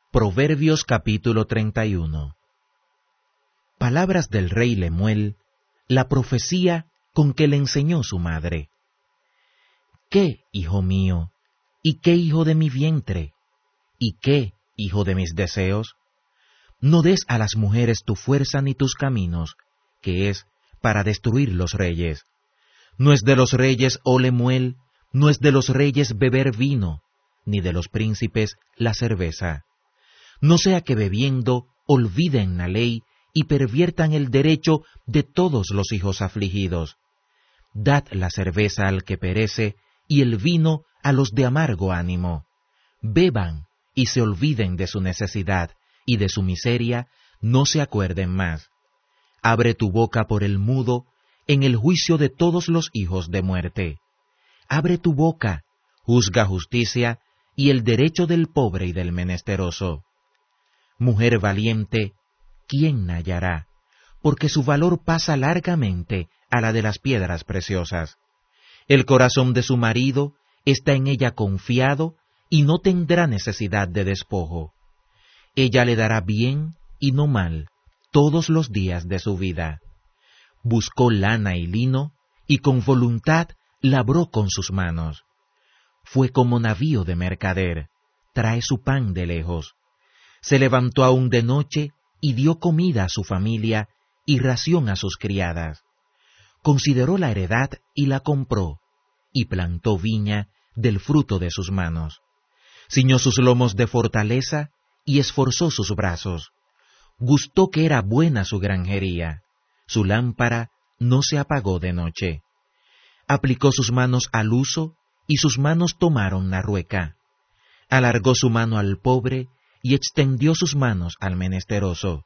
Proverbios capítulo 31. Palabras del rey Lemuel, la profecía con que le enseñó su madre. ¿Qué, hijo mío? ¿Y qué, hijo de mi vientre? ¿Y qué, hijo de mis deseos? No des a las mujeres tu fuerza ni tus caminos, que es para destruir los reyes. No es de los reyes, oh Lemuel, no es de los reyes beber vino, ni de los príncipes la cerveza. No sea que bebiendo olviden la ley y perviertan el derecho de todos los hijos afligidos. Dad la cerveza al que perece y el vino a los de amargo ánimo. Beban y se olviden de su necesidad, y de su miseria no se acuerden más. Abre tu boca por el mudo en el juicio de todos los hijos de muerte. Abre tu boca, juzga justicia y el derecho del pobre y del menesteroso. Mujer valiente, ¿quién hallará? Porque su valor pasa largamente a la de las piedras preciosas. El corazón de su marido está en ella confiado y no tendrá necesidad de despojo. Ella le dará bien y no mal todos los días de su vida. Buscó lana y lino y con voluntad labró con sus manos. Fue como navío de mercader, trae su pan de lejos. Se levantó aún de noche y dio comida a su familia y ración a sus criadas. Consideró la heredad y la compró, y plantó viña del fruto de sus manos. Ciñó sus lomos de fortaleza y esforzó sus brazos. Gustó que era buena su granjería. Su lámpara no se apagó de noche. Aplicó sus manos al uso y sus manos tomaron la rueca. Alargó su mano al pobre y extendió sus manos al menesteroso.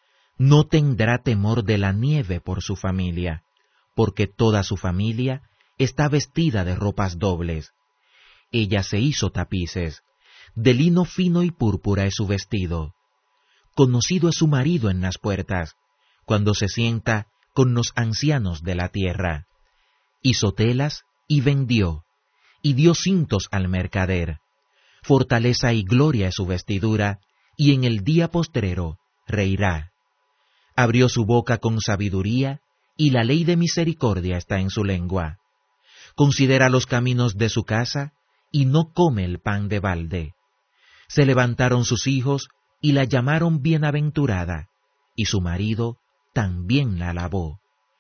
No tendrá temor de la nieve por su familia, porque toda su familia está vestida de ropas dobles. Ella se hizo tapices, de lino fino y púrpura es su vestido. Conocido es su marido en las puertas, cuando se sienta con los ancianos de la tierra. Hizo telas y vendió, y dio cintos al mercader. Fortaleza y gloria es su vestidura, y en el día postrero reirá. Abrió su boca con sabiduría, y la ley de misericordia está en su lengua. Considera los caminos de su casa, y no come el pan de balde. Se levantaron sus hijos, y la llamaron bienaventurada, y su marido también la alabó.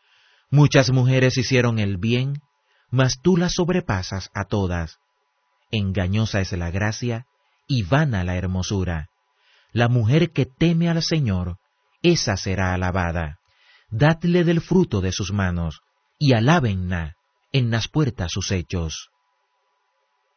Muchas mujeres hicieron el bien, mas tú las sobrepasas a todas. Engañosa es la gracia, y vana la hermosura. La mujer que teme al Señor, esa será alabada. Dadle del fruto de sus manos, y alábenla en las puertas sus hechos.